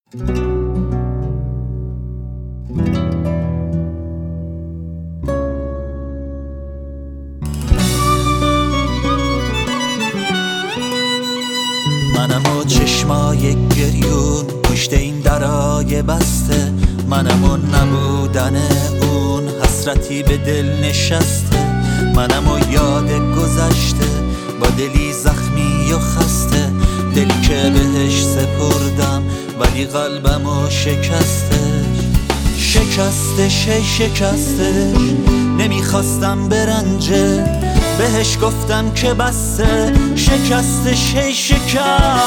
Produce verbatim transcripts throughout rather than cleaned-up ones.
منم و چشمای گریون پشت این درای بسته، منم و نبودن اون حسرتی به دل نشسته، منم و یاد گذشته با دلی زخمی و خسته، دلی که بهش سپردم ولی قلبمو شکسته شکستش هی شکستش نمیخواستم برنجه، بهش گفتم که بسه شکستش هی شکستش،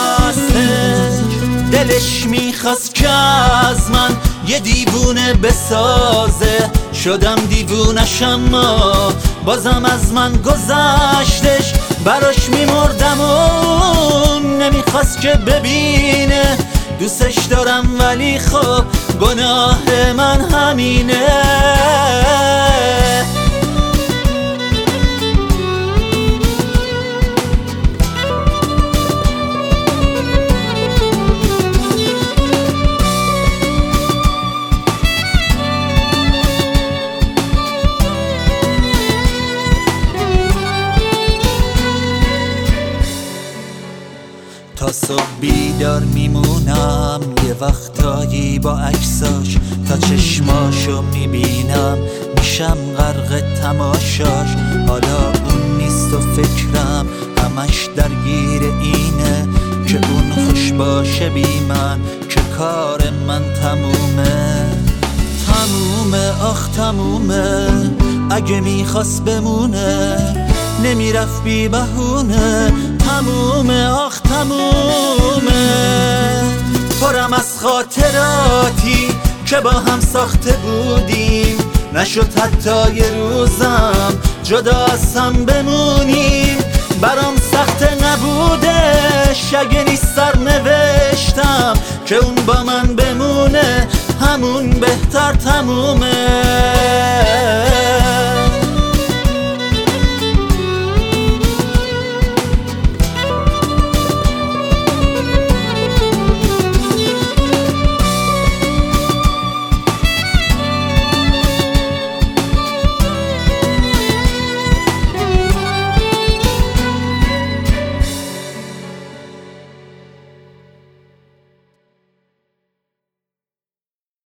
دلش میخواست که از من یه دیوونه بسازه، شدم دیوونش اما بازم از من گذشتش، براش میمردم و اون نمیخواست که ببینه، دوستش دارم ولی خب گناه من همینه. تا صبح بیدار میمونم یه وقتایی با عکساش، تا چشماشو میبینم میشم غرق تماشاش، حالا اون نیست و فکرم همش درگیر اینه که اون خوش باشه بی من، که کار من تمومه تمومه آخ تمومه، اگه میخواست بمونه نمیرفت بی بهونه، تمومه آخ تمومه، پرم از خاطراتی که با هم ساخته بودیم، نشد حتی یه روزم جدا از هم بمونیم، برام سخت نبودش اگه نیست سر نوشتم که اون با من بمونه، همون بهتر تمومه.